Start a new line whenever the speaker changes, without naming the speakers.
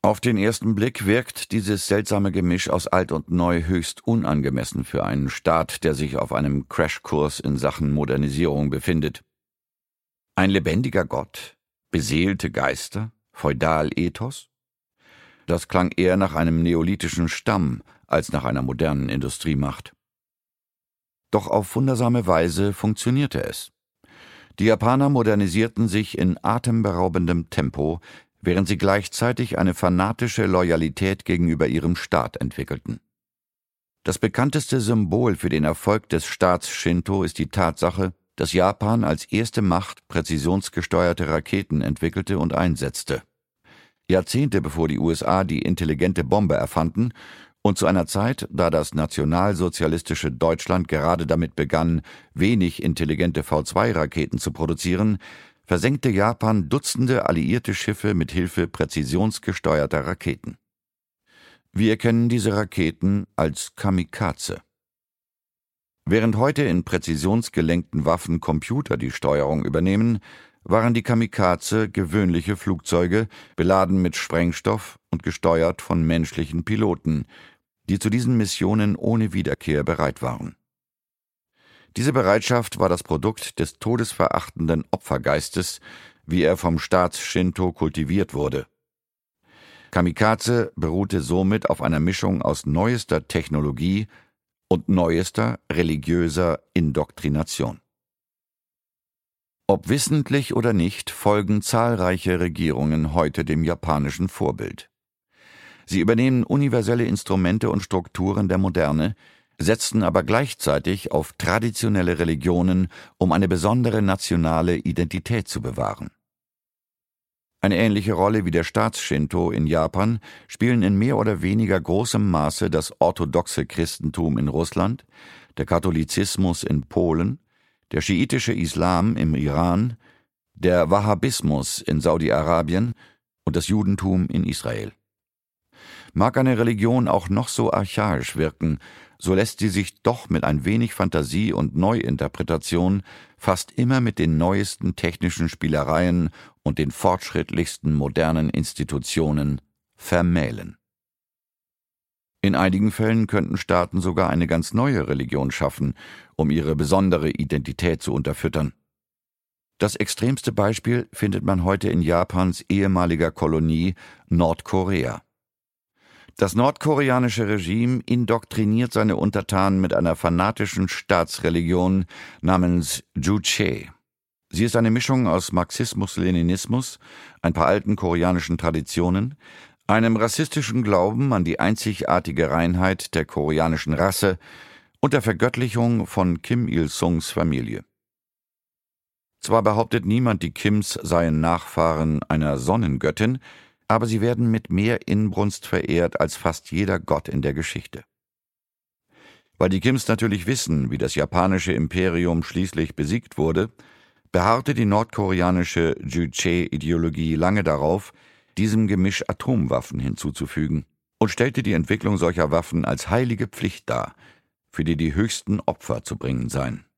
Auf den ersten Blick wirkt dieses seltsame Gemisch aus Alt und Neu höchst unangemessen für einen Staat, der sich auf einem Crashkurs in Sachen Modernisierung befindet. Ein lebendiger Gott, beseelte Geister, Feudalethos? Das klang eher nach einem neolithischen Stamm als nach einer modernen Industriemacht. Doch auf wundersame Weise funktionierte es. Die Japaner modernisierten sich in atemberaubendem Tempo, während sie gleichzeitig eine fanatische Loyalität gegenüber ihrem Staat entwickelten. Das bekannteste Symbol für den Erfolg des Staats Shinto ist die Tatsache, dass Japan als erste Macht präzisionsgesteuerte Raketen entwickelte und einsetzte. Jahrzehnte bevor die USA die intelligente Bombe erfanden und zu einer Zeit, da das nationalsozialistische Deutschland gerade damit begann, wenig intelligente V2-Raketen zu produzieren, versenkte Japan Dutzende alliierte Schiffe mit Hilfe präzisionsgesteuerter Raketen. Wir kennen diese Raketen als Kamikaze. Während heute in präzisionsgelenkten Waffen Computer die Steuerung übernehmen, waren die Kamikaze gewöhnliche Flugzeuge, beladen mit Sprengstoff und gesteuert von menschlichen Piloten, die zu diesen Missionen ohne Wiederkehr bereit waren. Diese Bereitschaft war das Produkt des todesverachtenden Opfergeistes, wie er vom Staats-Shinto kultiviert wurde. Kamikaze beruhte somit auf einer Mischung aus neuester Technologie und neuester religiöser Indoktrination. Ob wissentlich oder nicht, folgen zahlreiche Regierungen heute dem japanischen Vorbild. Sie übernehmen universelle Instrumente und Strukturen der Moderne, setzten aber gleichzeitig auf traditionelle Religionen, um eine besondere nationale Identität zu bewahren. Eine ähnliche Rolle wie der Staats-Shinto in Japan spielen in mehr oder weniger großem Maße das orthodoxe Christentum in Russland, der Katholizismus in Polen, der schiitische Islam im Iran, der Wahhabismus in Saudi-Arabien und das Judentum in Israel. Mag eine Religion auch noch so archaisch wirken, so lässt sie sich doch mit ein wenig Fantasie und Neuinterpretation fast immer mit den neuesten technischen Spielereien und den fortschrittlichsten modernen Institutionen vermählen. In einigen Fällen könnten Staaten sogar eine ganz neue Religion schaffen, um ihre besondere Identität zu unterfüttern. Das extremste Beispiel findet man heute in Japans ehemaliger Kolonie Nordkorea. Das nordkoreanische Regime indoktriniert seine Untertanen mit einer fanatischen Staatsreligion namens Juche. Sie ist eine Mischung aus Marxismus-Leninismus, ein paar alten koreanischen Traditionen, einem rassistischen Glauben an die einzigartige Reinheit der koreanischen Rasse und der Vergöttlichung von Kim Il-sungs Familie. Zwar behauptet niemand, die Kims seien Nachfahren einer Sonnengöttin, aber sie werden mit mehr Inbrunst verehrt als fast jeder Gott in der Geschichte. Weil die Kims natürlich wissen, wie das japanische Imperium schließlich besiegt wurde, beharrte die nordkoreanische Juche-Ideologie lange darauf, diesem Gemisch Atomwaffen hinzuzufügen und stellte die Entwicklung solcher Waffen als heilige Pflicht dar, für die die höchsten Opfer zu bringen seien.